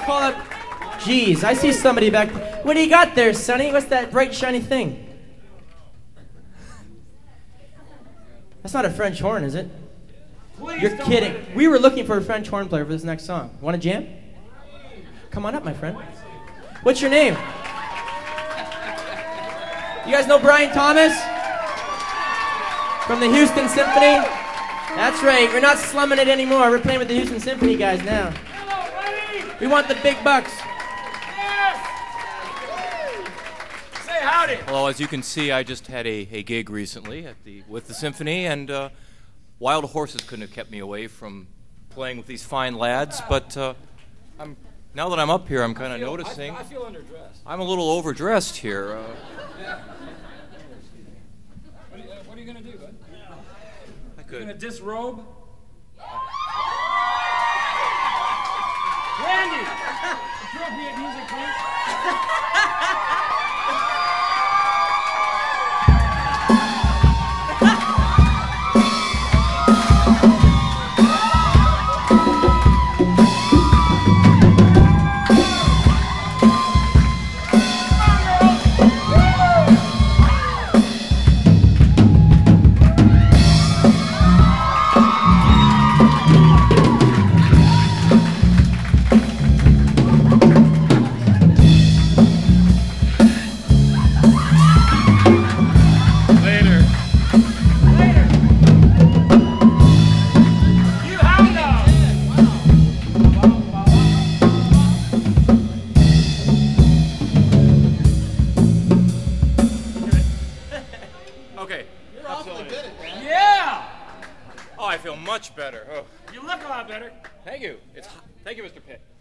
call up. Jeez, I see somebody back. What do you got there, Sonny? What's that bright, shiny thing? That's not a French horn, is it? You're kidding. We were looking for a French horn player for this next song. Want to jam? Come on up, my friend. What's your name? You guys know Brian Thomas? From the Houston Symphony? That's right. We're not slumming it anymore. We're playing with the Houston Symphony guys now. We want the big bucks. Say howdy. Well, as you can see, I just had a gig recently with the Symphony, and wild horses couldn't have kept me away from playing with these fine lads. But now that I'm up here, I'm kind of noticing. I feel underdressed. I'm a little overdressed here. What are you going to do, bud? I You're going could. to disrobe? Randy! Appropriate music, please. Okay. You're awfully good at that. Yeah! Oh, I feel much better. Oh, You look a lot better. thank you. Thank you, Mr. Pitt.